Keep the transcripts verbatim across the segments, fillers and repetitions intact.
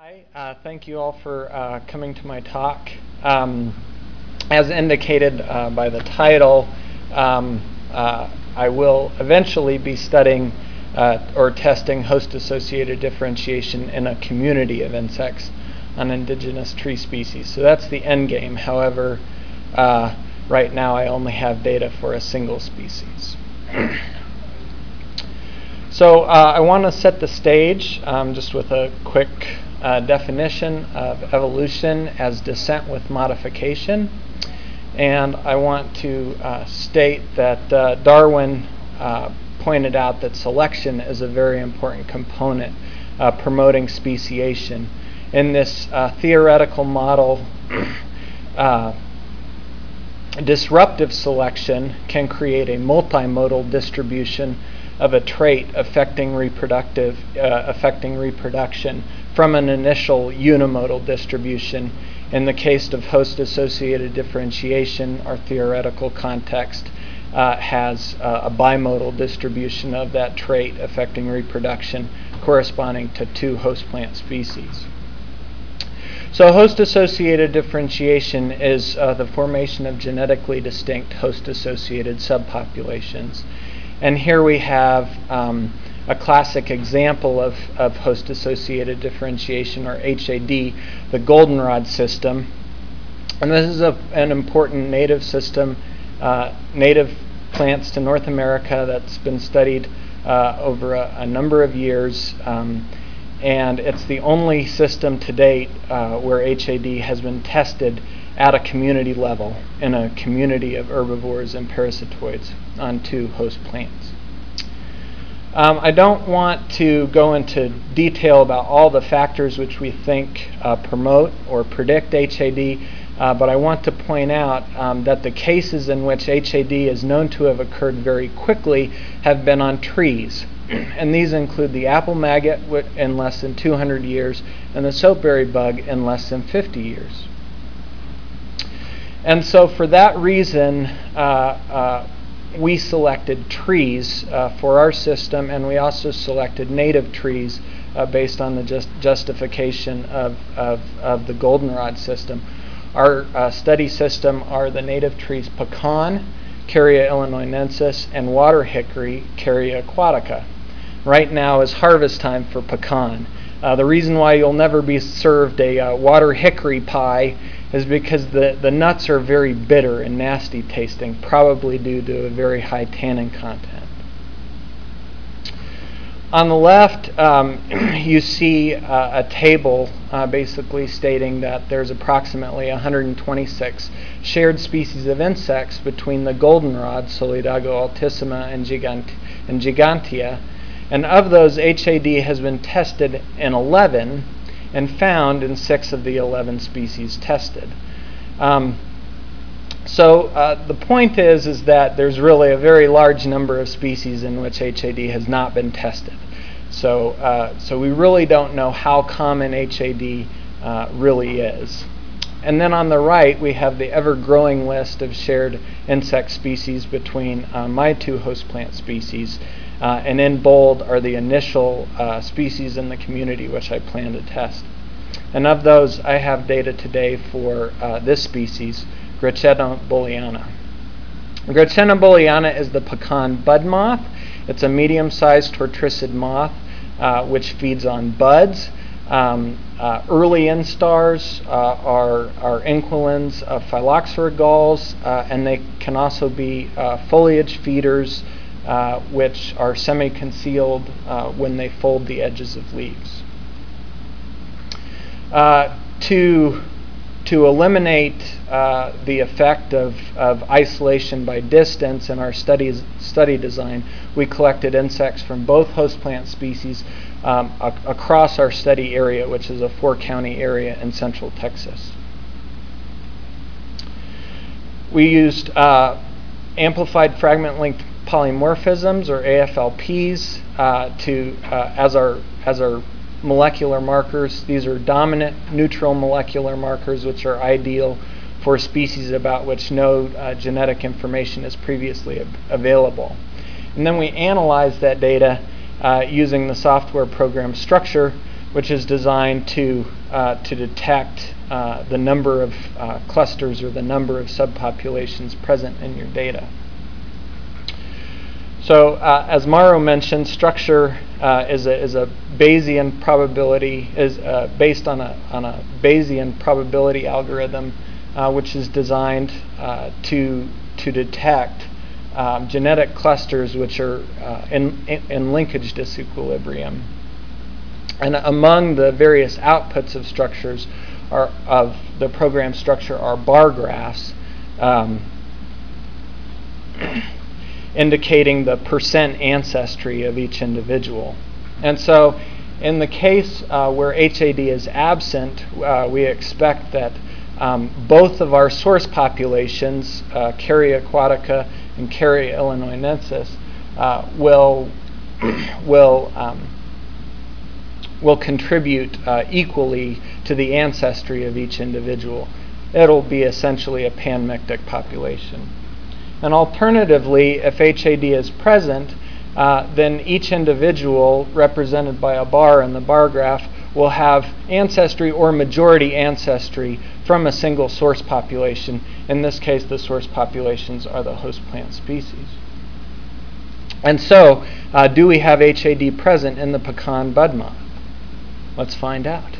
Hi, uh, thank you all for uh, coming to my talk. Um, as indicated uh, by the title, um, uh, I will eventually be studying uh, or testing host-associated differentiation in a community of insects on indigenous tree species. So that's the end game. However, uh, right now I only have data for a single species. So uh, I want to set the stage um, just with a quick uh, definition of evolution as descent with modification. And I want to uh, state that uh, Darwin uh, pointed out that selection is a very important component uh, promoting speciation. In this uh, theoretical model, uh, disruptive selection can create a multimodal distribution of a trait affecting reproductive uh, affecting reproduction from an initial unimodal distribution. In the case of host-associated differentiation, our theoretical context uh, has uh, a bimodal distribution of that trait affecting reproduction corresponding to two host plant species. So host-associated differentiation is uh, the formation of genetically distinct host-associated subpopulations. And here we have um, a classic example of, of host-associated differentiation, or H A D, the goldenrod system. And this is a, an important native system, uh, native plants to North America that's been studied uh, over a, a number of years. Um, and it's the only system to date uh, where H A D has been tested at a community level in a community of herbivores and parasitoids on two host plants. Um, I don't want to go into detail about all the factors which we think uh, promote or predict H A D, uh, but I want to point out um, that the cases in which H A D is known to have occurred very quickly have been on trees. And these include the apple maggot in less than two hundred years and the soapberry bug in less than fifty years. And so for that reason, uh, uh, we selected trees uh, for our system, and we also selected native trees uh, based on the just justification of, of, of the goldenrod system. Our uh, study system are the native trees pecan, Carya illinoinensis, and water hickory, Carya aquatica. Right now is harvest time for pecan. Uh, the reason why you'll never be served a uh, water hickory pie is because the, the nuts are very bitter and nasty tasting, probably due to a very high tannin content. On the left, um, you see uh, a table uh, basically stating that there's approximately one hundred twenty-six shared species of insects between the goldenrod, Solidago altissima, and, Gigant and Gigantea. And of those, H A D has been tested in eleven and found in six of the eleven species tested. Um, so uh, the point is, is that there's really a very large number of species in which H A D has not been tested. So, uh, so we really don't know how common H A D uh, really is. And then on the right, we have the ever-growing list of shared insect species between uh, my two host plant species. Uh, and in bold are the initial uh, species in the community which I plan to test. And of those, I have data today for uh, this species, Gracchina bulliana. Gracchina bulliana is the pecan bud moth. It's a medium-sized tortricid moth uh, which feeds on buds. Um, uh, early instars uh, are, are inquilins of Phylloxera galls, uh, and they can also be uh, foliage feeders Uh, which are semi-concealed uh, when they fold the edges of leaves. Uh, to, to eliminate uh, the effect of, of isolation by distance in our studies, study design, we collected insects from both host plant species um, ac across our study area, which is a four-county area in central Texas. We used uh, amplified fragment length polymorphisms, or A F L Ps, uh, to uh, as our as our molecular markers. These are dominant neutral molecular markers, which are ideal for species about which no uh, genetic information is previously av available. And then we analyze that data uh, using the software program Structure which is designed to uh, to detect uh, the number of uh, clusters or the number of subpopulations present in your data. So, uh, as Mauro mentioned, structure uh, is a is a Bayesian probability is uh, based on a on a Bayesian probability algorithm, uh, which is designed uh, to to detect um, genetic clusters which are uh, in, in in linkage disequilibrium. And among the various outputs of structures are of the program structure are bar graphs. Um, indicating the percent ancestry of each individual. And so in the case uh, where H A D is absent, uh, we expect that um, both of our source populations, uh, Carya aquatica and Carya illinoinensis, uh, will, will, um, will contribute uh, equally to the ancestry of each individual. It'll be essentially a panmictic population. And alternatively, if H A D is present, uh, then each individual represented by a bar in the bar graph will have ancestry or majority ancestry from a single source population. In this case, the source populations are the host plant species. And so, uh, do we have H A D present in the pecan bud moth? Let's find out.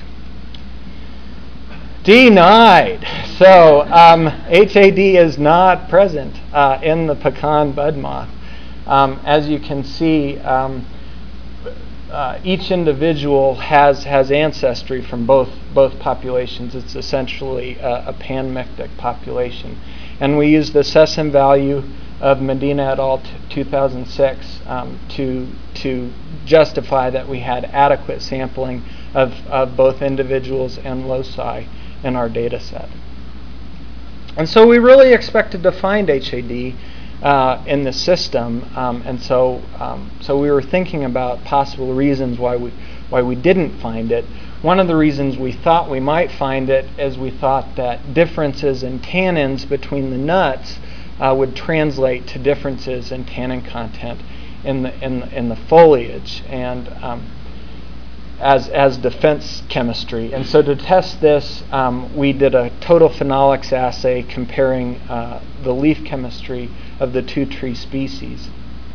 Denied. So um, H A D is not present uh, in the pecan bud moth. Um, as you can see, um, uh, each individual has has ancestry from both both populations. It's essentially a, a panmictic population, and we use the S E S M value of Medina et al. two thousand six um, to to justify that we had adequate sampling of, of both individuals and loci in our data set. And so we really expected to find H A D uh, in the system, um, and so um, so we were thinking about possible reasons why we why we didn't find it. One of the reasons we thought we might find it is we thought that differences in tannins between the nuts uh, would translate to differences in tannin content in the in in the foliage and um, as as defense chemistry. And so to test this, um, we did a total phenolics assay comparing uh, the leaf chemistry of the two tree species.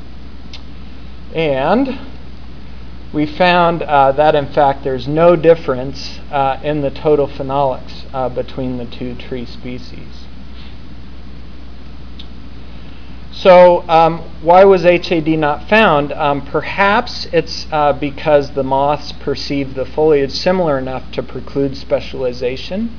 And we found uh, that in fact there's no difference uh, in the total phenolics uh, between the two tree species. So um, why was H A D not found? Um, perhaps it's uh, because the moths perceive the foliage similar enough to preclude specialization.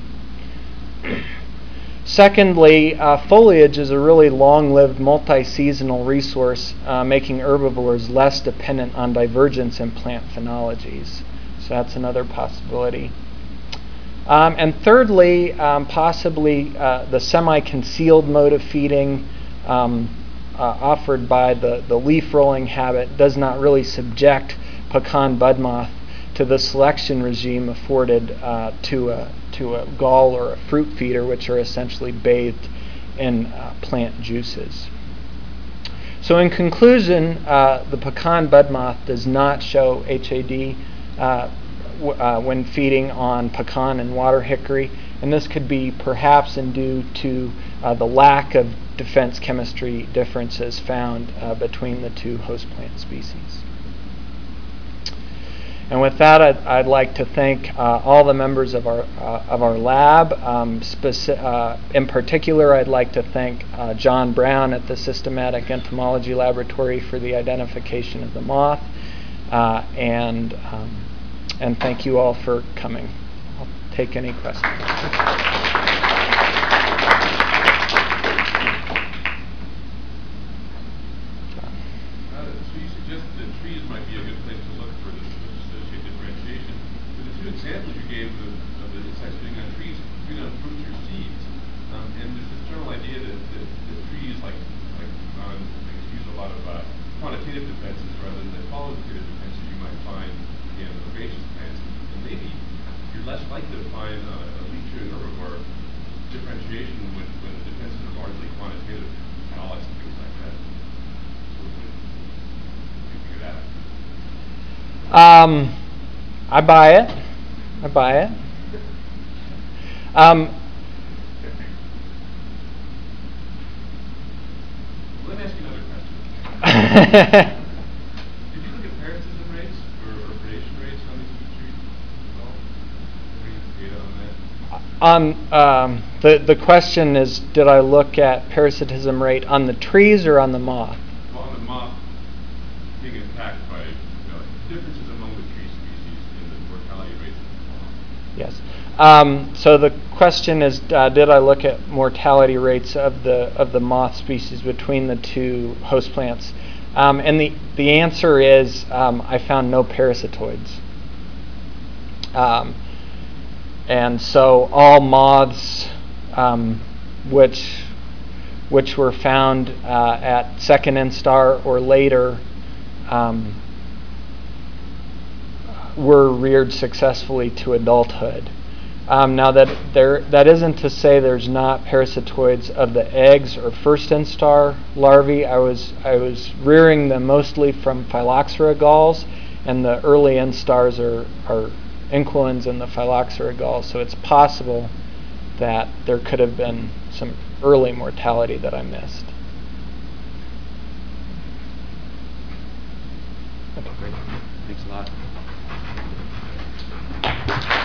Secondly, uh, foliage is a really long-lived multi-seasonal resource, uh, making herbivores less dependent on divergence in plant phenologies. So that's another possibility. Um, and thirdly, um, possibly uh, the semi-concealed mode of feeding um, uh, offered by the, the leaf rolling habit does not really subject pecan bud moth to the selection regime afforded uh, to a to a gall or a fruit feeder, which are essentially bathed in uh, plant juices. So in conclusion, uh, the pecan bud moth does not show H A D uh, w uh, when feeding on pecan and water hickory, and this could be perhaps due to uh, the lack of defense chemistry differences found uh, between the two host plant species. And with that, I'd, I'd like to thank uh, all the members of our uh, of our lab. Um, uh, in particular, I'd like to thank uh, John Brown at the Systematic Entomology Laboratory for the identification of the moth, uh, and um, and thank you all for coming. I'll take any questions. Examples you gave of, of the insects feeding on trees, feeding on fruits or seeds, um, and there's this general idea that, that, that trees like like on use a lot of uh, quantitative defenses rather than the qualitative defenses you might find in herbaceous plants, and maybe you're less likely to find uh, a leaf-chewing herbivore differentiation when, when the defenses are largely quantitative, phenolics and things like that. So we can figure that out. Um. I buy it. I buy it. Um, Let me ask you another question. Did you look at parasitism rates or, or predation rates on these fruit trees at all? Any data on that? on um, the the question is, did I look at parasitism rate on the trees or on the moth? Well, on the moth being attacked by, you know, differences among the tree species in the mortality rates of the moth. Yes. Um, so the question is, uh, did I look at mortality rates of the of the moth species between the two host plants? Um, and the the answer is, um, I found no parasitoids. Um, and so all moths, um, which which were found uh, at second instar or later, um, were reared successfully to adulthood. Um, now that there, that isn't to say there's not parasitoids of the eggs or first instar larvae. I was I was rearing them mostly from Phylloxera galls, and the early instars are are inquilins and the Phylloxera galls. So it's possible that there could have been some early mortality that I missed. Thanks a lot.